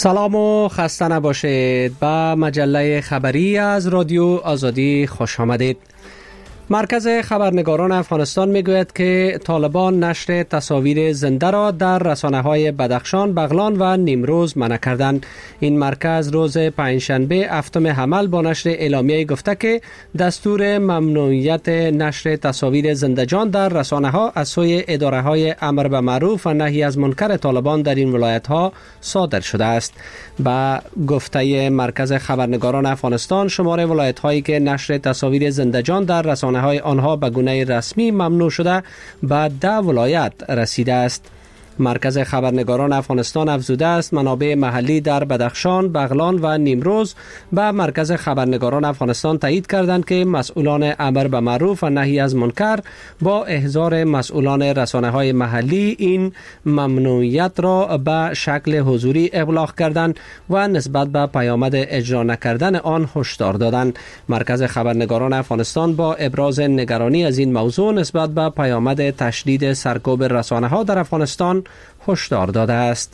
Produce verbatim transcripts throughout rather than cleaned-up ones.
سلام و خسته نباشید. به مجله خبری از رادیو آزادی خوش آمدید. مرکز خبرنگاران افغانستان میگوید که طالبان نشر تصاویر زنده را در رسانه‌های بدخشان، بغلان و نیمروز منع کردند. این مرکز روز پنجشنبه هفتم حمل با نشر اعلامیه گفته که دستور ممنوعیت نشر تصاویر زنده‌جان در رسانه‌ها از سوی اداره‌های امر به معروف و نهی از منکر طالبان در این ولایت‌ها صادر شده است. با گفته مرکز خبرنگاران افغانستان، شمار ولایت‌هایی که نشر تصاویر زنده‌جان در رسانه های آنها به گونه رسمی ممنوع شده به ده ولایت رسیده است. مرکز خبرنگاران افغانستان افزوده است منابع محلی در بدخشان، بغلان و نیمروز به مرکز خبرنگاران افغانستان تایید کردند که مسئولان امر به معروف و نهی از منکر با احضار مسئولان رسانه‌های محلی این ممنوعیت را به شکل حضوری ابلاغ کردند و نسبت به پیامد اجرا نکردن آن هشدار دادند. مرکز خبرنگاران افغانستان با ابراز نگرانی از این موضوع نسبت به پیامد تشدید سرکوب رسانه‌ها در افغانستان هشدار داده است.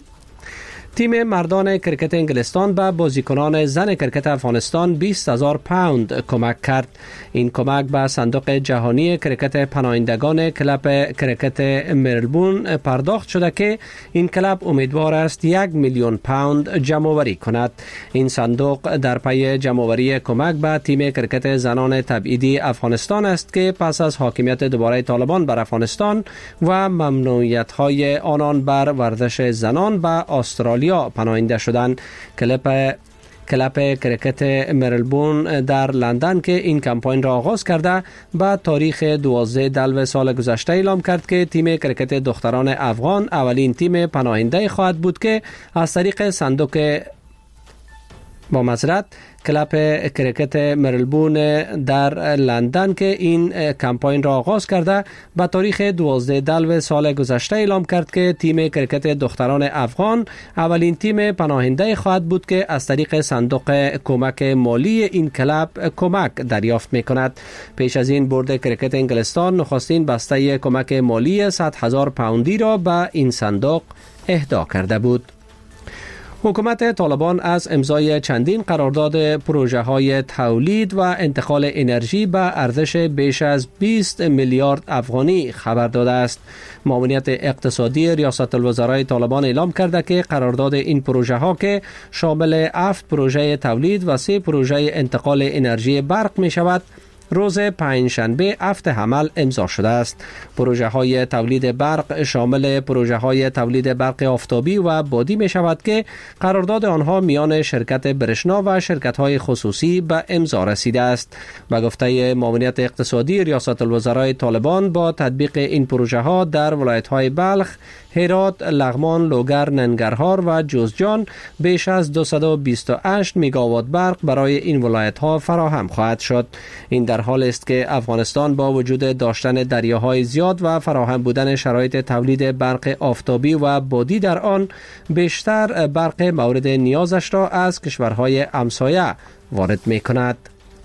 تیم مردان کرکت انگلستان به بازیکنان زن کرکت افغانستان بیست هزار پوند کمک کرد. این کمک به صندوق جهانی کرکت پناهندگان کلب کرکت ملبورن پرداخت شده که این کلب امیدوار است یک میلیون پوند جمع‌آوری کند. این صندوق در پی جمع‌آوری کمک به تیم کرکت زنان تبعیدی افغانستان است که پس از حاکمیت دوباره طالبان بر افغانستان و ممنوعیت‌های آنان بر ورزش زنان به استرالیا پناهنده شدند. کلب کلب کرکت ملبورن در لندن که این کمپاین را آغاز کرده با تاریخ دوازده دلو سال گذشته اعلام کرد که تیم کرکت دختران افغان اولین تیم پناهنده خواهد بود که از طریق صندوق با معذرت کلب کرکت ملبورن در لندن که این کمپاین را آغاز کرده با تاریخ دوازده دلو سال گذشته اعلام کرد که تیم کرکت دختران افغان اولین تیم پناهنده خواهد بود که از طریق صندوق کمک مالی این کلب کمک دریافت می کند. پیش از این بورد کرکت انگلستان نخستین بسته کمک مالی صد هزار پوندی را به این صندوق اهدا کرده بود. حکومت طالبان از امضای چندین قرارداد پروژه های تولید و انتقال انرژی به ارزش بیش از بیست میلیارد افغانی خبر داده است. معاونیت اقتصادی ریاست الوزرای طالبان اعلام کرده که قرارداد این پروژه ها که شامل هفت پروژه تولید و سه پروژه انتقال انرژی برق می شود روز پنجشنبه هفت حمل امضا شده است. پروژه های تولید برق شامل پروژه های تولید برق آفتابی و بادی می شود که قرارداد آنها میان شرکت برشنا و شرکت های خصوصی به امضا رسیده است. به گفته معاونیت اقتصادی ریاست الوزرای طالبان با تطبیق این پروژه ها در ولایت های بلخ، هرات، لغمان، لوگر، ننگرهار و جوزجان بیش از دویست و بیست و هشت میگاوات برق برای این ولایت ها فراهم خواهد شد. این در حال است که افغانستان با وجود داشتن دریاهای زیاد و فراهم بودن شرایط تولید برق آفتابی و بادی در آن بیشتر برق مورد نیازش را از کشورهای همسایه وارد می کند.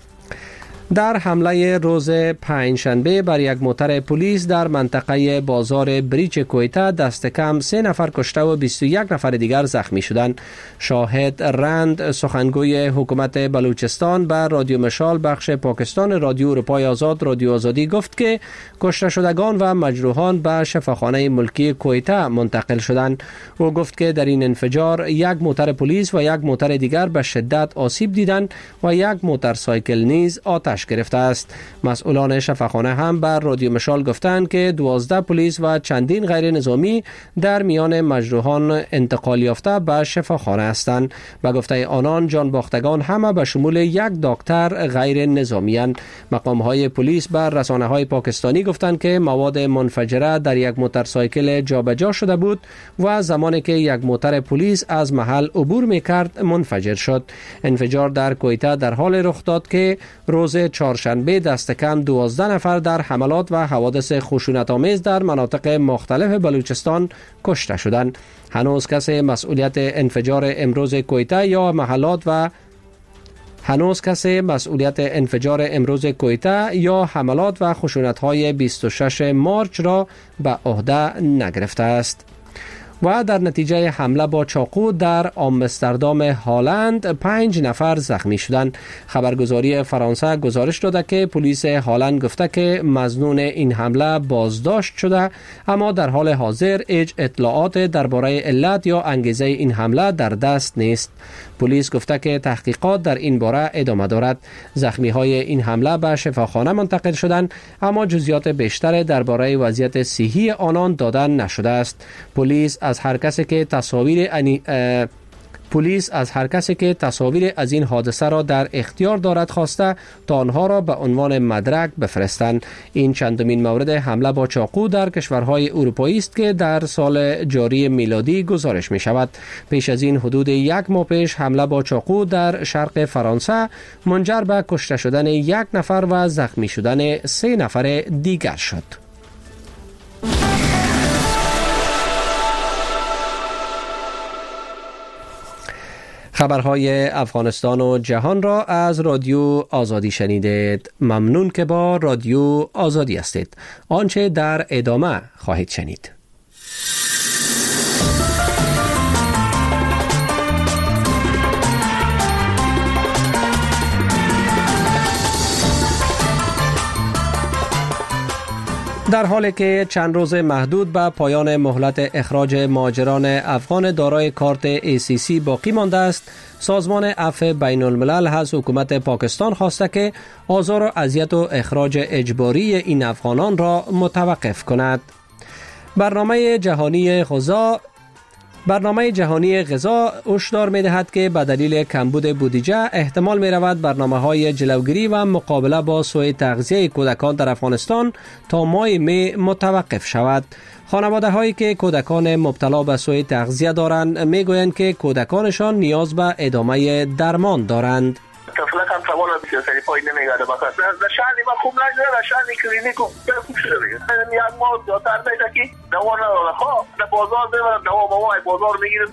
در حمله روز پنجشنبه بر یک موتر پلیس در منطقه بازار بریچ کویتا دست کم سه نفر کشته و بیست و یک نفر دیگر زخمی شدند. شاهد رند سخنگوی حکومت بلوچستان به رادیو مشال بخش پاکستان رادیو اروپای آزاد رادیو آزادی گفت که کشته شدگان و مجروحان به شفاخانه ملکی کویتا منتقل شدند. او گفت که در این انفجار یک موتر پلیس و یک موتر دیگر به شدت آسیب دیدند و یک موتورسایکل نیز آتش گرفته است. مسئولان شفاخانه هم بر رادیو مشال گفتند که دوازده پلیس و چندین غیر نظامی در میان مجروحان انتقال یافته به شفاخانه هستند. و گفته آنان جان باختگان همه به شمول یک دکتر غیر نظامی اند. مقام های پلیس بر رسانه های پاکستانی گفتند که مواد منفجره در یک موتورسایکل جابجا شده بود و زمانی که یک موتر پلیس از محل عبور میکرد منفجر شد. انفجار در کویتا در حال رخ داد که روز چهارشنبه دست کم دوازده نفر در حملات و حوادث خشونت‌آمیز در مناطق مختلف بلوچستان کشته شدند. هنوز کسی مسئولیت انفجار امروز کویتا یا محلات و هنوز کسی مسئولیت انفجار امروز کویتا یا حملات و خشونت‌های بیست و شش مارچ را به عهده نگرفته است. و در نتیجه حمله با چاقو در آمستردام هلند پنج نفر زخمی شدند. خبرگزاری فرانسه گزارش داده که پلیس هلند گفته که مظنون این حمله بازداشت شده، اما در حال حاضر هیچ اطلاعات درباره علت یا انگیزه این حمله در دست نیست. پلیس گفته که تحقیقات در این باره ادامه دارد. زخمی های این حمله به شفاخانه منتقل شدند، اما جزئیات بیشتر درباره وضعیت صحی آنان داده نشده است. پلیس از هر کسی که تصاویر انی... پلیس از هر کسی که تصاویر از این حادثه را در اختیار دارد خواسته تا آنها را به عنوان مدرک بفرستند. این چندمین مورد حمله با چاقو در کشورهای اروپایی است که در سال جاری میلادی گزارش می شود. پیش از این حدود یک ماه پیش حمله با چاقو در شرق فرانسه منجر به کشته شدن یک نفر و زخمی شدن سه نفر دیگر شد. خبرهای افغانستان و جهان را از رادیو آزادی شنیدید. ممنون که با رادیو آزادی هستید. آنچه در ادامه خواهید شنید. در حالی که چند روز محدود به پایان مهلت اخراج مهاجران افغان دارای کارت ای سی سی باقی مانده است، سازمان عفو بین الملل از حکومت پاکستان خواسته که آزار و اذیت و اخراج اجباری این افغانان را متوقف کند. برنامه جهانی غذا برنامه جهانی غذا هشدار می‌دهد که به دلیل کمبود بودجه احتمال می‌رود برنامه‌های جلوگیری و مقابله با سوء تغذیه کودکان در افغانستان تا ماه می متوقف شود. خانواده‌هایی که کودکان مبتلا به سوء تغذیه دارند می‌گویند که کودکانشان نیاز به ادامه درمان دارند. طفلک هم توان بسیاری پای نمیگرده بخواست در شهری ما خوب نجده در شهری کلینیک خوب شده دیگه یک ما تربیت که دوا نداره خواه در بازار ببرم دوا با ما بازار میگیرم.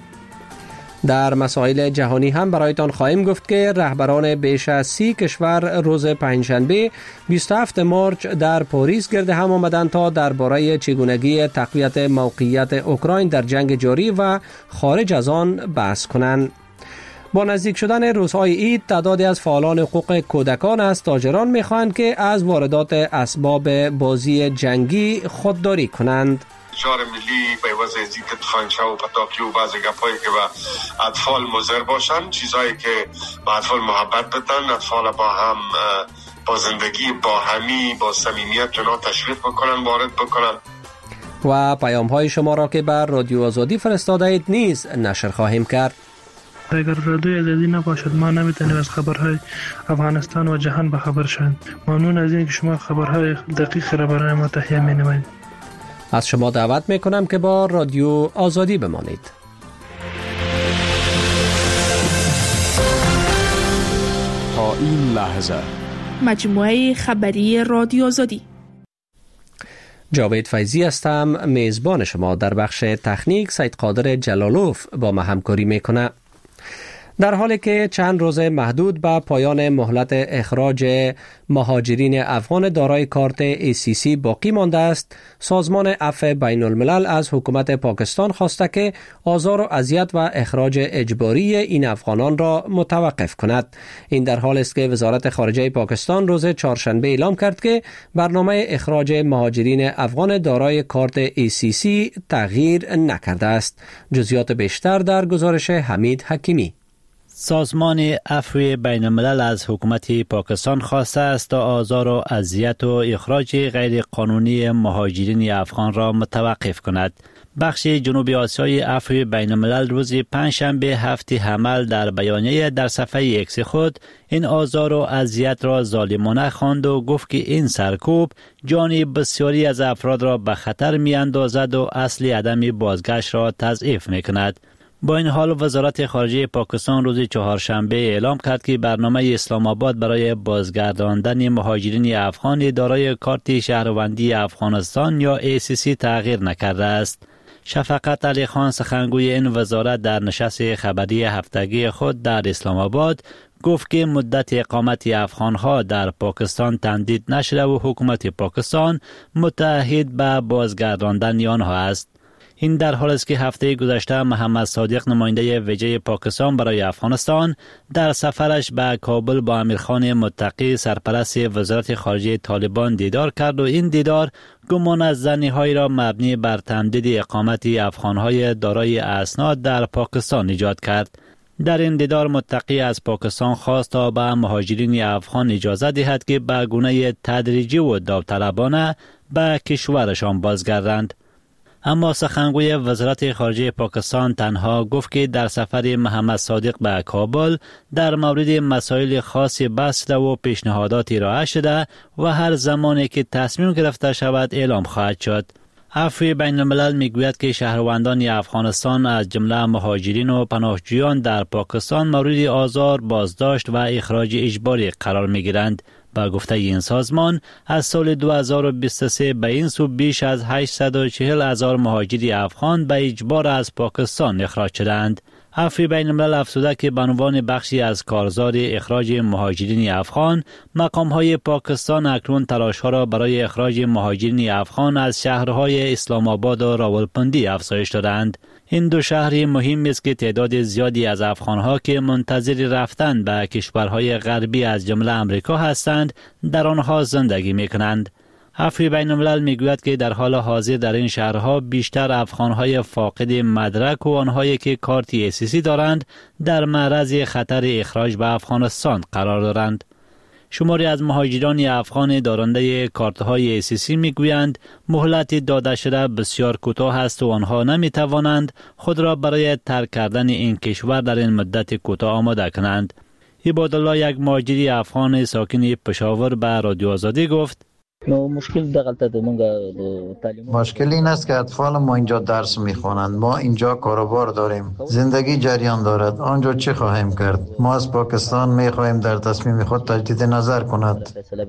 در مسائل جهانی هم برایتان خواهیم گفت که رهبران بیش از سی کشور روز پنجشنبه بیست و هفتم مارچ در پاریس گرد هم آمدند تا درباره چگونگی تقویت موقعیت اوکراین در جنگ جاری و خارج از آن بحث کنند. با نزدیک شدن روزهای عید تعدادی از فعالان حقوق کودکان از تاجران می‌خواهند که از واردات اسباب بازی جنگی خودداری کنند. جار ملی به وضع ضد تفنگچه و پتاکی و بعضی گپایی که به اطفال مضر باشن، چیزایی که به اطفال محبت بدن، اطفال با هم با زندگی با همی با صمیمیت اونا تشویق بکنن، وارد بکنن. و پیام‌های شما را که بر رادیو آزادی فرستاده اید نیز نشر خواهیم کرد. اگر رادیو آزادی نباشد ما نمیتونیم از خبرهای افغانستان و جهان به خبر شویم. ممنون از اینکه شما خبرهای دقیق را برای ما تهیه می‌نمایید. از شما دعوت میکنم که با رادیو آزادی بمانید. تا این لحظه مجموعه خبری رادیو آزادی. جاوید فیضی هستم، میزبان شما. در بخش تکنیک سید قادر جلالوف با ما همکاری میکنه. در حالی که چند روز محدود به پایان مهلت اخراج مهاجرین افغان دارای کارت ای سی سی باقی مانده است، سازمان عفو بین الملل از حکومت پاکستان خواسته که آزار و اذیت و اخراج اجباری این افغانان را متوقف کند. این در حال است که وزارت خارجه پاکستان روز چهارشنبه اعلام کرد که برنامه اخراج مهاجرین افغان دارای کارت ای سی سی تغییر نکرده است. جزئیات بیشتر در گزارش حمید حکیمی. سازمان عفو بین الملل از حکومت پاکستان خواسته است تا آزار و اذیت و اخراج غیر قانونی مهاجرین افغان را متوقف کند. بخش جنوبی آسیای عفو بین الملل روز پنجشنبه هفته حمل در بیانیه در صفحه ایکس خود این آزار و اذیت را ظالمانه خواند و گفت که این سرکوب جان بسیاری از افراد را به خطر می اندازد و اصل عدم بازگشت را تضعیف می کند. با این حال وزارت خارجه پاکستان روز چهارشنبه اعلام کرد که برنامه اسلام آباد برای بازگرداندن مهاجرین افغان دارای کارت شهروندی افغانستان یا ای سی سی تغییر نکرده است. شفقت علی خان سخنگوی این وزارت در نشست خبری هفتگی خود در اسلام آباد گفت که مدت اقامت افغانها در پاکستان تمدید نشده و حکومت پاکستان متعهد به بازگرداندن آنها است. این در حال است که هفته گذشته محمد صادق نماینده ویژه پاکستان برای افغانستان در سفرش به کابل با امیرخان متقی سرپرست وزارت خارجه طالبان دیدار کرد و این دیدار گمان از زنی‌هایی را مبنی بر تمدید اقامت افغان‌های دارای اسناد در پاکستان ایجاد کرد. در این دیدار متقی از پاکستان خواست تا به مهاجرین افغان اجازه دهد که به گونه تدریجی و داوطلبانه به کشورشان بازگردند. اما سخنگوی وزارت خارجه پاکستان تنها گفت که در سفر محمد صادق به کابل در مورد مسائل خاصی بحث و پیشنهاداتی ارائه شده و هر زمانی که تصمیم گرفته شود اعلام خواهد شد. عفو بین الملل میگوید که شهروندان افغانستان از جمله مهاجرین و پناهجویان در پاکستان مورد آزار، بازداشت و اخراج اجباری قرار میگیرند. با گفته این سازمان از سال دو هزار و بیست و سه به این سو بیش از هشتصد و چهل هزار مهاجر افغان به اجبار از پاکستان اخراج شدند. عفو بین الملل افزوده که به عنوان بخشی از کارزار اخراج مهاجرین افغان، مقام‌های پاکستان اکنون تلاش‌ها را برای اخراج مهاجرین افغان از شهرهای اسلام آباد و راولپندی افزایش دادند. این دو شهری مهم است که تعداد زیادی از افغان‌ها که منتظر رفتن به کشورهای غربی از جمله آمریکا هستند، در آنها زندگی می‌کنند. عفو بین الملل میگوید که در حال حاضر در این شهرها بیشتر افغانهای فاقد مدرک و آنهایی که کارت ایسیسی دارند در معرض خطر اخراج به افغانستان قرار دارند. شماری از مهاجران افغان دارنده کارت‌های ایسیسی میگویند مهلت داده شده بسیار کوتاه است و آنها نمیتوانند خود را برای ترک کردن این کشور در این مدت کوتاه آماده کنند. عبادالله، یک مهاجر افغان ساکن پشاور، به رادیو آزادی گفت: مشکل این است که اطفال ما اینجا درس میخوانند، ما اینجا کاروبار داریم، زندگی جریان دارد، آنجا چه خواهیم کرد؟ ما از پاکستان میخواهیم در تصمیم خود تجدید نظر کند.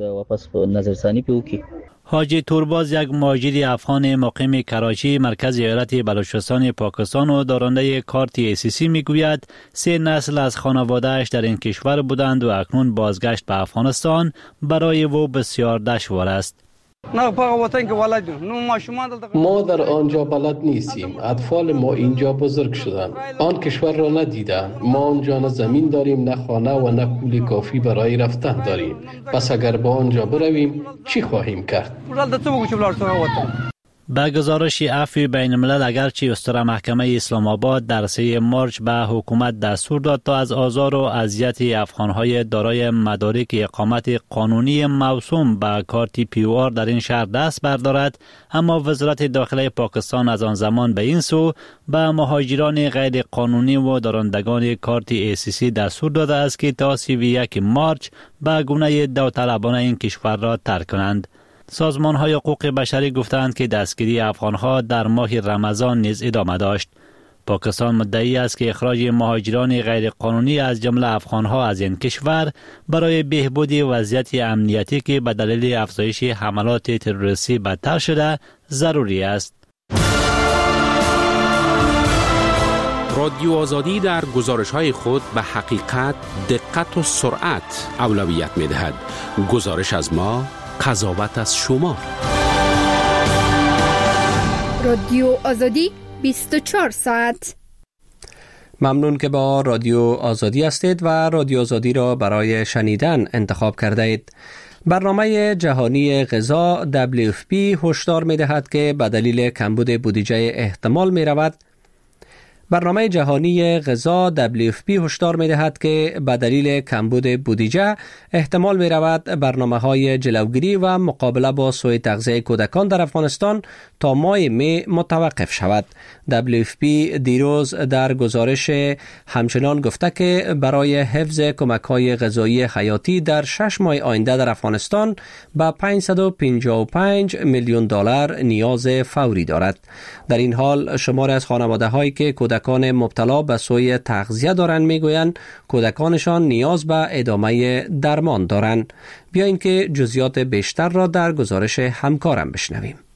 حاجی تورباز، یک مهاجر افغان مقیم کراچی مرکز ایالت بلوچستان پاکستان و دارنده کارت ایسیسی میگوید سه نسل از خانواده‌اش در این کشور بودند و اکنون بازگشت به افغانستان برای او بسیار دشوار است. ما در آنجا بلد نیستیم، اطفال ما اینجا بزرگ شدند، آن کشور را ندیدند، ما آنجا نه زمین داریم، نه خانه و نه پول کافی برای رفتن داریم، پس اگر با آنجا برویم چی خواهیم کرد؟ به گزارش عفو بین الملل، اگرچه استور محکمه اسلام آباد در سه مارچ به حکومت دستور داد تا از آزار و اذیت افغانهای دارای مدارک اقامت قانونی موسوم به کارت پی او آر در این شهر دست بردارد، اما وزارت داخله پاکستان از آن زمان به این سو به مهاجران غیر قانونی و دارندگان کارت ایسیسی دستور داده است که تا سی و یک مارچ به گونه داوطلبانه این کشور را ترک کنند. سازمان‌های حقوق بشری گفتند که دستگیری افغان‌ها در ماه رمضان نیز ادامه داشت. پاکستان مدعی است که اخراج مهاجران غیر قانونی از جمله افغان‌ها از این کشور برای بهبود وضعیت امنیتی که به دلیل افزایش حملات تروریستی بدتر شده ضروری است. رادیو آزادی در گزارش‌های خود به حقیقت، دقت و سرعت اولویت می‌دهد. گزارش از ما، قضاوت از شما. رادیو آزادی بیست و چهار ساعت. ممنون که با رادیو آزادی هستید و رادیو آزادی را برای شنیدن انتخاب کرده اید. برنامه جهانی غذا دبلیو اف پی هشدار می‌دهد که به دلیل کمبود بودجه احتمال می‌رود برنامه جهانی غذا دبلیو اف پی هشدار می‌دهد که به دلیل کمبود بودجه احتمال می‌رود برنامه‌های جلوگیری و مقابله با سوء تغذیه کودکان در افغانستان تا ماه می متوقف شود. دبلیو اف پی دیروز در گزارش همچنان گفته که برای حفظ کمک‌های غذایی حیاتی در شش ماه آینده در افغانستان به پانصد و پنجاه و پنج میلیون دلار نیاز فوری دارد. در این حال شماری از خانواده‌هایی که کودکان مبتلا به سوء تغذیه دارند میگویند کودکانشان نیاز به ادامه درمان دارند. بیایید که جزئیات بیشتر را در گزارش همکارم بشنویم.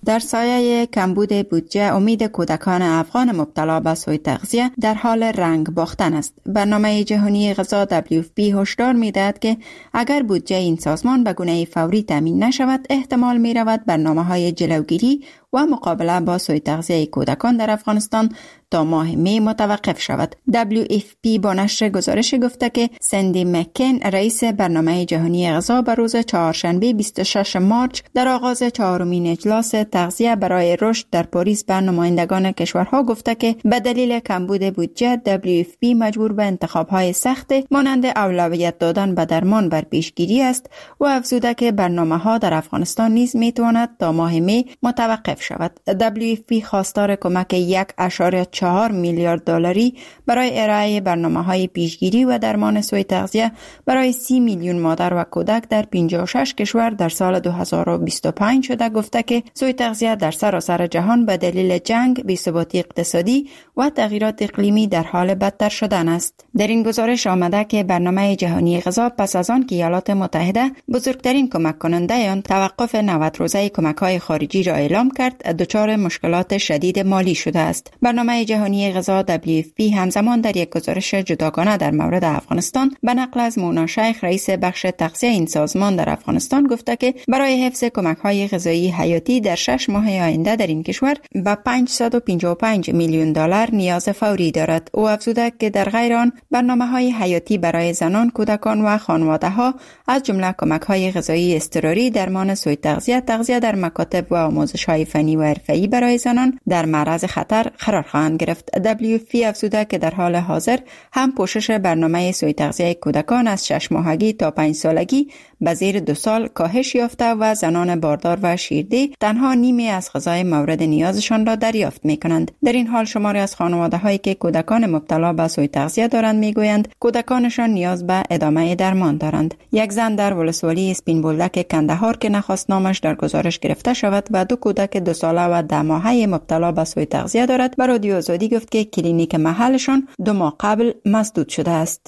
در سایه کمبود بودجه امید کودکان افغان مبتلا به سوء تغذیه در حال رنگ باختن است. برنامه جهانی غذا دبلیو اف پی هشدار می‌دهد که اگر بودجه این سازمان به گونه فوری تامین نشود، احتمال می‌رود برنامه‌های جلوگیری و مقابله با سوء تغذیه کودکان در افغانستان تا ماه می متوقف شود. دبلیو اف پی با نشر گزارش گفته که سندی مکین، رئیس برنامه جهانی غذا، به روز چهارشنبه بیست و ششم مارچ در آغاز چهارمین اجلاس تغذیه برای رشد در پاریس به نمایندگان کشورها گفته که به دلیل کمبود بودجه دبلیو اف پی مجبور به انتخاب‌های سخت مانند اولویت دادن به درمان بر پیشگیری است و افزوده که برنامه‌ها در افغانستان نیز می‌تواند تا ماه می متوقف شود. دبلیو اف پی خواستار کمک یک و چهار میلیارد دلاری برای ارائه برنامه‌های پیشگیری و درمان سوء تغذیه برای سی میلیون مادر و کودک در پنجاه و شش کشور در سال دو هزار و بیست و پنج شده گفته که سوء تغذیه در سراسر جهان به دلیل جنگ، بی‌ثباتی اقتصادی و تغییرات اقلیمی در حال بدتر شدن است. در این گزارش آمده که برنامه جهانی غذا پس از آن که ایالات متحده بزرگترین کمک کننده آن توقف نود روزه کمک‌های خارجی را اعلام کرد، دچار مشکلات شدید مالی شده است. برنامه جهانی غذا دبلیو اف پی همزمان در یک گزارش جداگانه در مورد افغانستان به نقل از مونا شیخ، رئیس بخش تغذیه این سازمان در افغانستان گفته که برای حفظ کمک‌های غذایی حیاتی در شش ماه آینده در این کشور به پانصد و پنجاه و پنج میلیون دلار نیاز فوری دارد. او افزوده که در غیر آن برنامه‌های حیاتی برای زنان، کودکان و خانواده‌ها از جمله کمک‌های غذایی اضطراری، درمان سوء تغذیه، تغذیه در مکاتب و آموزش‌های فنی و حرفه‌ای برای زنان در معرض خطر قرار خواهند گرفت. دبلیو اف پی افزوده که در حال حاضر هم پوشش برنامه سوء تغذیه کودکان از شش ماهگی تا پنج سالگی به زیر دو سال کاهش یافته و زنان باردار و شیرده تنها نیمی از غذای مورد نیازشان را دریافت می‌کنند. در این حال شماری از خانواده‌هایی که کودکان مبتلا به سوء تغذیه دارند می‌گویند کودکانشان نیاز به ادامه درمان دارند. یک زن در ولسوالی اسپین بولدک کندهار که نخواست نامش در گزارش گرفته شود و دو کودک دو ساله و ده ماهه مبتلا به سوء تغذیه دارد، به رادیو آزادی گفت که کلینیک محلشان دو ماه قبل مسدود شده است.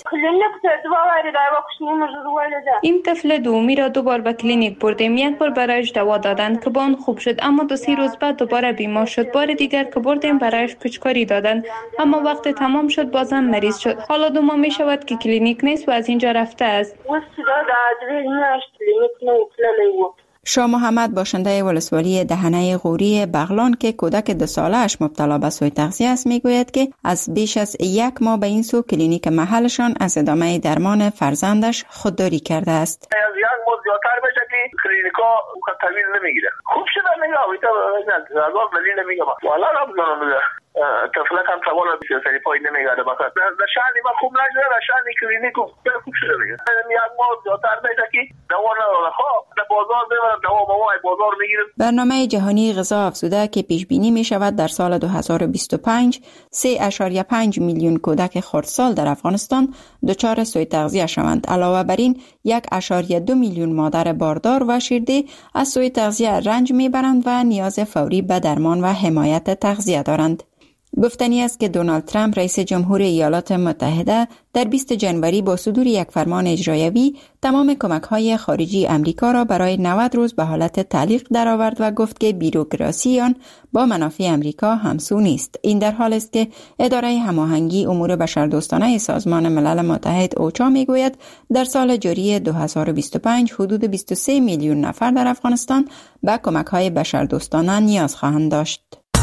این طفل دومی را دو بار به کلینیک بردیم. یک بار برایش دوا دادند که با آن خوب شد، اما دو سه روز بعد دوباره بیمار شد. بار دیگر که بردیم برایش پچکاری دادند، اما وقت تمام شد بازم مریض شد. حالا دو ماه می شود که کلینیک نیست و از اینجا رفته است. شاه محمد باشنده ولسوالی دهنه غوری بغلان که کودک دو ساله‌اش مبتلا به سوء تغذیه است میگوید که از بیش از یک ماه به این سو کلینیک محلشان از ادامه درمان فرزندش خودداری کرده است. از یک ماه زیادتر بشه که کلینیکا تحویل نمیگیره. خوب شده میگه اویتا نه از اون دلیل میگم والا رمضان طفلک هم توان سری پای نمیگرده مثلا در شهری ما خوب نشده در شهری کلینیک خوب شده دیگه یک ماه زیادتر بشه که دوا نداره خب در بازار ببرن دوا با بازار میگیرن. برنامه جهانی غذا افزوده که پیش بینی می شود در سال دو هزار و بیست و پنج سه و پنج میلیون کودک خردسال در افغانستان دچار سوء تغذیه شوند. علاوه بر این یک و دو میلیون مادر باردار و شیرده از سوء تغذیه رنج میبرند و نیاز فوری به درمان و حمایت تغذیه دارند. گفتنی است که دونالد ترامپ رئیس جمهور ایالات متحده در بیست ژانویه با صدور یک فرمان اجرایی تمام کمک‌های خارجی امریکا را برای نود روز به حالت تعلیق درآورد و گفت که بیروکراسی آن با منافع امریکا همسو نیست. این در حال است که اداره هماهنگی امور بشردوستانه سازمان ملل متحد اوچا میگوید در سال جاری دو هزار و بیست و پنج حدود بیست و سه میلیون نفر در افغانستان به کمک‌های بشردوستانه نیاز خواهند داشت.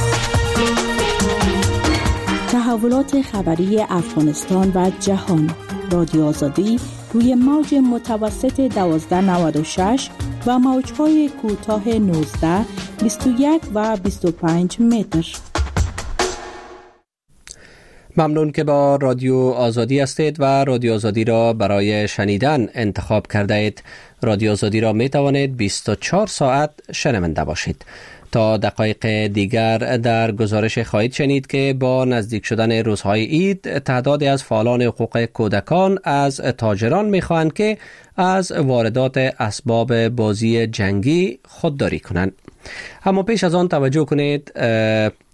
تحولات خبری افغانستان و جهان. رادیو آزادی روی موج متوسط دوازده نود و شش و موج‌های کوتاه نوزده، بیست و یک و بیست و پنج متر. ممنون که با رادیو آزادی هستید و رادیو آزادی را برای شنیدن انتخاب کرده اید. رادیو آزادی را می توانید بیست و چهار ساعت شنونده باشید. تا دقایق دیگر در گزارش خواهید شنید که با نزدیک شدن روزهای عید تعدادی از فعالان حقوق کودکان از تاجران می‌خواهند که از واردات اسباب بازی جنگی خودداری کنند. اما پیش از آن توجه کنید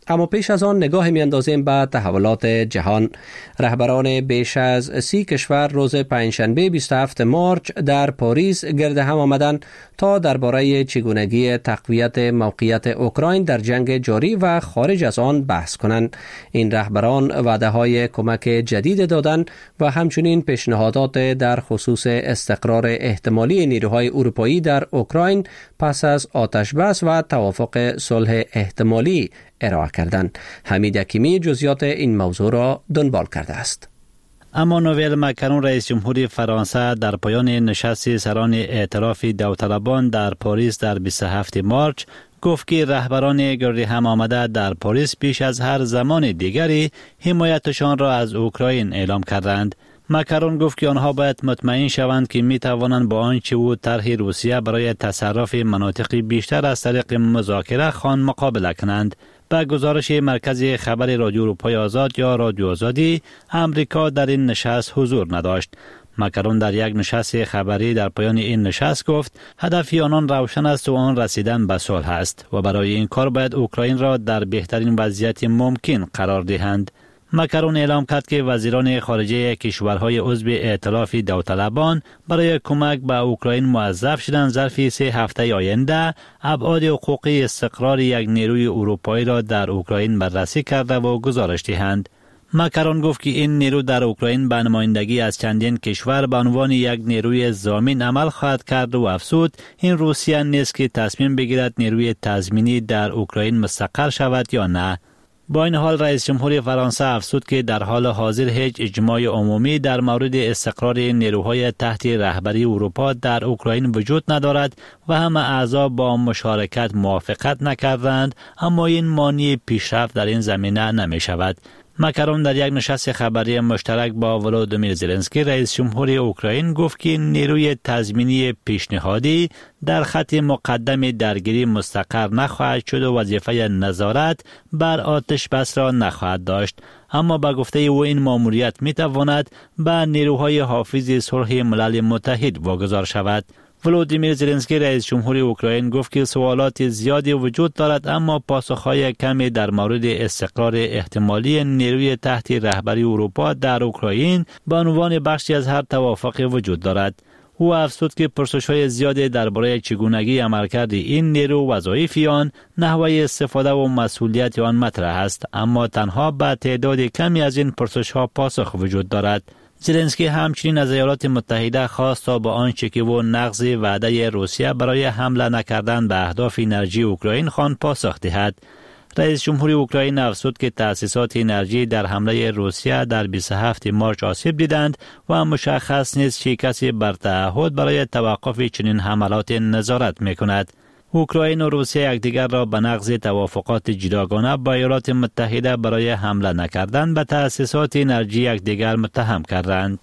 اما پیش از آن نگاه میاندازیم به تحولات جهان. رهبران بیش از سی کشور روز پنجشنبه بیست و هفتم مارچ در پاریس گرد هم آمدند تا درباره چگونگی تقویت موقعیت اوکراین در جنگ جاری و خارج از آن بحث کنند. این رهبران وعده های کمک جدید دادند و همچنین پیشنهادات در خصوص استقرار احتمالی نیروهای اروپایی در اوکراین پس از آتش بس و توافق صلح احتمالی ارائه کردند. حمید حکیمی جزئیات این موضوع را دنبال کرده است. امانوئل مکرون رئیس جمهوری فرانسه در پایان نشست سران ائتلاف داوطلبان در پاریس در بیست و هفتم مارچ گفت که رهبران گرد هم آمده در پاریس بیش از هر زمان دیگری حمایتشان را از اوکراین اعلام کردند. مکرون گفت که آنها باید مطمئن شوند که می توانند با آنچه بود طرح روسیه برای تصرف مناطق بیشتر از طریق مذاکره خان مقابله کنند. به گزارش مرکز خبر رادیو اروپای آزاد یا رادیو آزادی، امریکا در این نشست حضور نداشت. مکرون در یک نشست خبری در پایان این نشست گفت هدف آنان روشن است و آن رسیدن به صلح است و برای این کار باید اوکراین را در بهترین وضعیت ممکن قرار دهند. مکرون اعلام کرد که وزیران خارجه کشورهای عضو ائتلاف داوطلبان برای کمک به اوکراین موظف شدند ظرف سه هفته آینده ابعاد حقوقی استقرار یک نیروی اروپایی را در اوکراین بررسی کرده و گزارش دهند. مکرون گفت که این نیرو در اوکراین به نمایندگی از چندین کشور به عنوان یک نیروی ضامن عمل خواهد کرد و افزود این روسیه نیست که تصمیم بگیرد نیروی تضمینی در اوکراین مستقر شود یا نه. با این حال رئیس جمهوری فرانسه افزود که در حال حاضر هیچ اجماع عمومی در مورد استقرار نیروهای تحت رهبری اروپا در اوکراین وجود ندارد و همه اعضا با مشارکت موافقت نکردند، اما این مانع پیشرفت در این زمینه نمی شود. مکرون در یک نشست خبری مشترک با ولودیمیر زلنسکی رئیس جمهوری اوکراین گفت که نیروی تضمینی پیشنهادی در خط مقدم درگیری مستقر نخواهد شد و وظیفه نظارت بر آتش بس را نخواهد داشت، اما با گفته او این ماموریت می تواند به نیروهای حافظ صلح ملل متحد واگذار شود. ولودیمیر زلنسکی رئیس جمهوری اوکراین گفت که سوالات زیادی وجود دارد، اما پاسخهای کمی در مورد استقرار احتمالی نیروی تحت رهبری اروپا در اوکراین به عنوان بخشی از هر توافق وجود دارد. او افزود که پرسش‌های زیادی درباره چگونگی عملکرد این نیرو، وظایف آن، نحوه استفاده و مسئولیت آن مطرح است، اما تنها به تعداد کمی از این پرسش‌ها پاسخ وجود دارد. زلنسکی همچنین از ایالات متحده خواست تا با آنچه که او نقض وعده روسیه برای حمله نکردن به اهداف انرژی اوکراین خوان پاسخ دهد. رئیس جمهوری اوکراین افزود که تأسیسات انرژی در حمله روسیه در بیست و هفتم مارچ آسیب دیدند و مشخص نیست چه کسی بر تعهد برای توقف چنین حملات نظارت می‌کند. اوکراین و روسیه یکدیگر را به نقض توافقات جداگانه با ایالات متحده برای حمله نکردن به تأسیسات انرژی یکدیگر متهم کردند.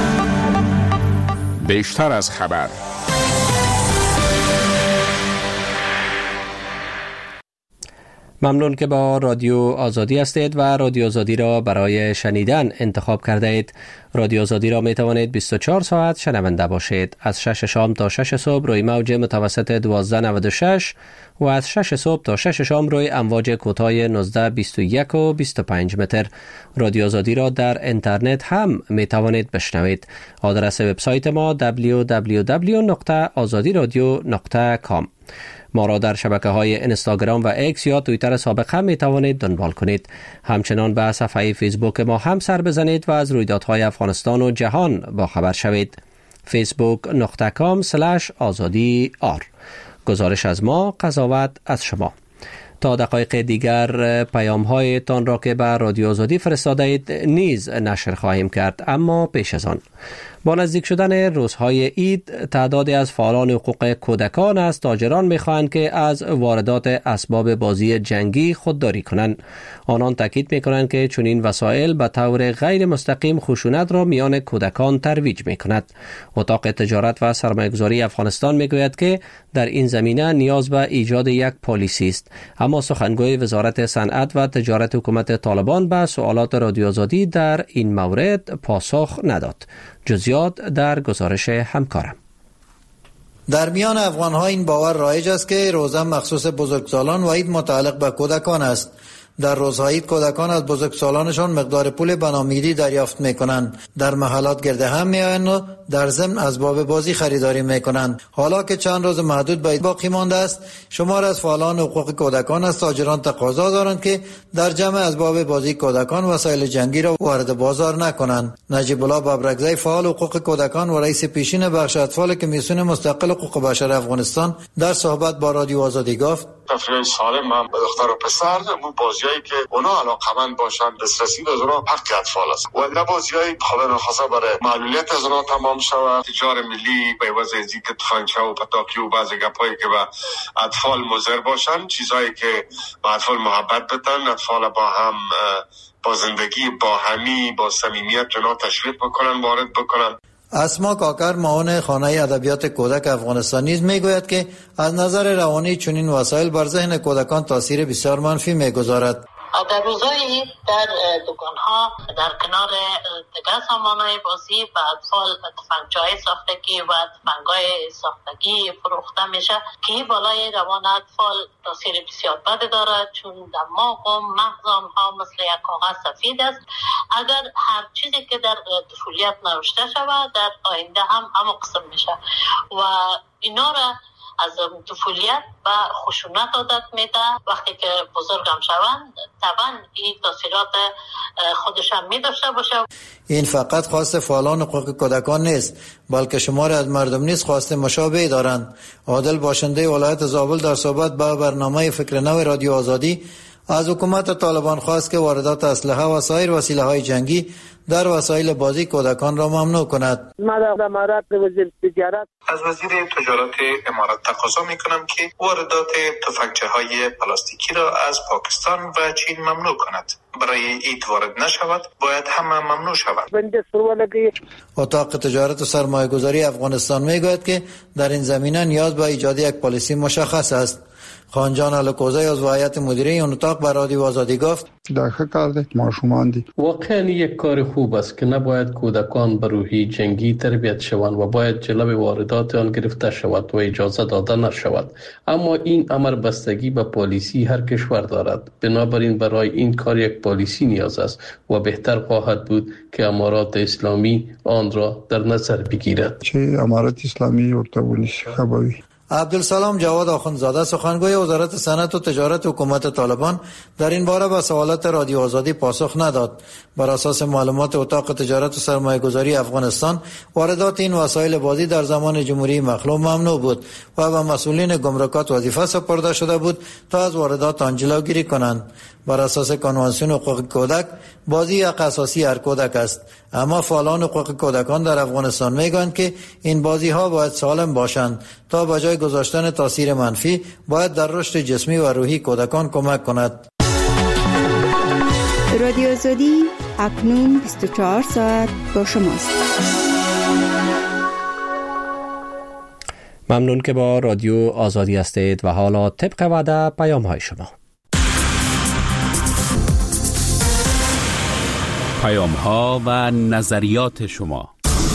بیشتر از خبر. ممنون که با رادیو آزادی هستید و رادیو آزادی را برای شنیدن انتخاب کرده اید. رادیو آزادی را می توانید بیست و چهار ساعت شنونده باشید. از شش شام تا شش صبح روی موج متوسط دوازده نود و شش و از شش صبح تا شش شام روی امواج کوتاه نوزده بیست و یک و بیست و پنج متر. رادیو آزادی را در اینترنت هم می توانید بشنوید. آدرس وبسایت ما دبلیو دبلیو دبلیو دات آزادی رادیو دات کام. ما را در شبکه های اینستاگرام و ایکس یا توییتر سابق هم می توانید دنبال کنید. همچنان به صفحه فیسبوک ما هم سر بزنید و از رویدادهای افغانستان و جهان با خبر شوید. فیسبوک دات کام اسلش آزادی آر. گزارش از ما، قضاوت از شما. تا دقایق دیگر پیام هایتان را که به رادیو آزادی فرستاده اید نیز نشر خواهیم کرد، اما پیش از آن با نزدیک شدن روزهای عید تعدادی از فعالان حقوق کودکان از تاجران می‌خواهند که از واردات اسباب بازی جنگی خودداری کنند. آنان تاکید می‌کنند که چنین وسایل به طور غیر مستقیم خشونت را میان کودکان ترویج می‌کند. اتاق تجارت و سرمایه‌گذاری افغانستان می‌گوید که در این زمینه نیاز به ایجاد یک پالیسی است، اما سخنگوی وزارت صنعت و تجارت حکومت طالبان به سوالات رادیو آزادی در این مورد پاسخ نداد. جزئیات در گزارش همکارم. در میان افغان‌ها این باور رایج است که روزه مخصوص بزرگسالان و عید متعلق به کودکان است. در روزهای کودکان از بزرگسالانشان مقدار پول بنامیری دریافت میکنند. در محلات گرد هم میآیند و در ضمن اسباب بازی خریداری میکنند. حالا که چند روز محدود باید باقی مانده است، شمار از فعالان حقوق کودکان از تاجران تقاضا دارند که در جمع اسباب بازی کودکان وسایل جنگی را وارد بازار نکنند. نجیب الله ببرکزی فعال حقوق کودکان و رئیس پیشین بخش اطفال کمیسیون مستقل حقوق بشر افغانستان در صحبت با رادیو آزادی گفت: تفریح سالم هم به دختر و پسر و بازیایی که اونا علاقمند باشن دسترسی به اونا حق اطفال است و نه بازیای خبر خاصه برای معلولیت از اونا تمام شود. تجار ملی به واسه ازی که تفنگچه و پتاکی و بعضی گپایی که به اطفال مضر باشن، چیزایی که به اطفال محبت بدن، اطفال با هم با زندگی با همی با صمیمیت اونا تشویق بکنن، وارد بکنن. اسما کاکر معاون خانه ادبیات کودک افغانستان نیز میگوید که از نظر روانی چنین وسایل بر ذهن کودکان تاثیر بسیار منفی میگذارد. در روزهای در دکان‌ها در کنار دیگر سامان‌های بازی و اطفال تفنگچه‌های ساختگی و تفنگ‌های ساختگی فروخته میشه که بالای روان اطفال تاثیر بسیار بد دارد، چون دماغ و مغز آنها مثل یک کاغذ سفید است. اگر هر چیزی که در طفولیت نوشته شود در آینده هم همون قسم میشه و اینا را از طفولیت و خشونت عادت میده. وقتی که بزرگم شوند طبعا این تاثیرات خودش هم میداشته باشه. این فقط خواست فعالان حقوق کودکان نیست، بلکه شماری از مردم نیز خواست مشابه دارند. عادل باشنده ولایت زابل در صحبت با برنامه فکر نو رادیو آزادی از حکومت طالبان خواست که واردات اسلحه و سایر وسیله‌های جنگی در وسایل بازی کودکان را ممنوع کند. ما در امارات وزیر تجارت از وزیر تجارت امارات تقاضا میکنم که واردات تفنگچه‌های پلاستیکی را از پاکستان و چین ممنوع کند. برای اید وارد نشود باید همه ممنوع شود. اتاق تجارت و سرمایه گذاری افغانستان میگوید که در این زمینه نیاز به ایجاد یک پالیسی مشخص است. خانجان الکوزی از هیئت مدیره این اتاق به رادیو آزادی گفت: داخل کار ده ماشومان دی. واقعا یک کار خوب است که نباید کودکان به روحی جنگی تربیت شوند و باید جلو واردات آن گرفته شود و اجازه داده نشود. اما این امر بستگی به پالیسی هر کشور دارد. بنابراین برای این کار یک پالیسی نیاز است و بهتر خواهد بود که امارات اسلامی آن را در نظر بگیرد. چه امارات اسلامی ارتباطی خبری. عبدالسلام جواد آخوندزاده سخنگوی وزارت صنعت و تجارت حکومت طالبان در این باره به سوالات رادیو آزادی پاسخ نداد. بر اساس معلومات اتاق تجارت و سرمایه گذاری افغانستان واردات این وسایل بازی در زمان جمهوری مخلوع ممنوع بود و به مسئولین گمرکات وظیفه سپرده شده بود تا از واردات آن جلوگیری کنند. بر اساس کنوانسیون حقوق کودک بازی یک اساسی هر کودک است، اما فعالان حقوق کودکان در افغانستان میگویند که این بازی ها باید سالم باشند تا به جای گذاشتن تاثیر منفی باید در رشد جسمی و روحی کودکان کمک کند. رادیو آزادی اکنون بیست و چهار ساعت با شماست. ممنون که با رادیو آزادی هستید و حالا طبق وعده پیام های شما. پیام ها و نظریات شما.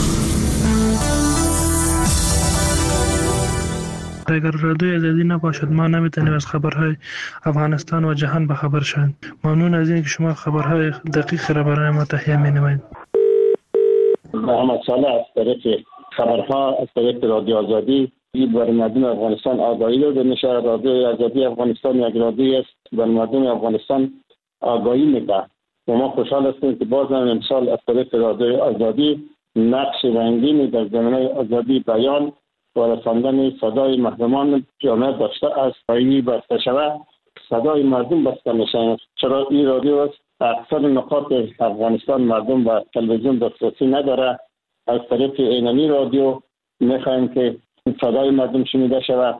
اگر رادیو آزادی نباشد ما نمیتونیم از خبرهای افغانستان و جهان به خبر شویم. ممنون از این که شما خبرهای دقیق را برای ما تهیه می‌نمایید. محمد صالح از طریق خبرها از طریق رادیو آزادی بر مردم افغانستان آگاهی داده میشه. رادیو آزادی افغانستان یک رادیو است بر مردم افغانستان آگاهی میده و ما خوشحال هستیم که باز هم امسال از طریق رادیو آزادی نقش رنگینی در زمینه آزادی بیان و رساندن صدای مردمان جامعه داشته است. این بسته شود صدای مردم بسته میشه، چرا این رادیو است اکثر نقاط افغانستان مردم با تلویزیون دسترسی نداره. از طریق اینمی رادیو میخوایم که صدای مردم شنیده شود.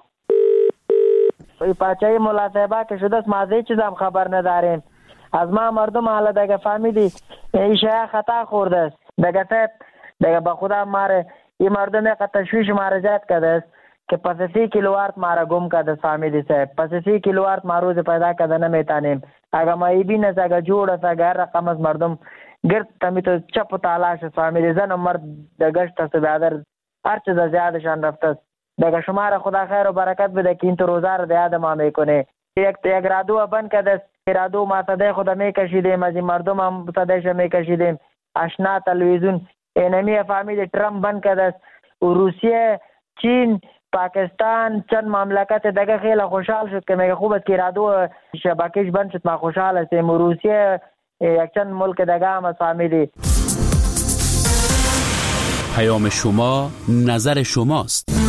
پاچه ملاصحبه که شده است ما از هیچ چیز هم خبر نداریم. از ما مردم حالا دیگه فهمیدی این شیعه خطا خورده است. دیگه صاحب دیگه به خدا ماره این مردم یک تشویش ماره زیاد کرده است که پس سی کیلووات ماره گم کرده است. فهمیدی صاحب پس سی کیلووات ما روز پیدا کرده نمیتانیم. اگه ما ای بین است اگه جوڑ است اگه هر رقم از مردم گرد تمی تو چپ و تالاش است. فهمیدی زن و مرد دگشت است بیادر هر چیز زیادشان رفته است. دیگه شما را خدا خیر و برکت بده که این تو روزه را دیاد ما میکنه. یک یک رادیو بند کرده است رادیو ما صدای خود میکشیدیم، از این مردم هم صدایش میکشیدیم. آشنا تلویزیون اینمی فهمید ترامپ بند کرده و روسیه، چین، پاکستان، چند مملکت دیگه خیلی خوشحال شد که میگه خوب است که رادیو شبکهش بند شد، ما خوشحال هستیم. و روسیه یک چند ملک دیگه هم فهمیدی. پیام شما نظر شماست.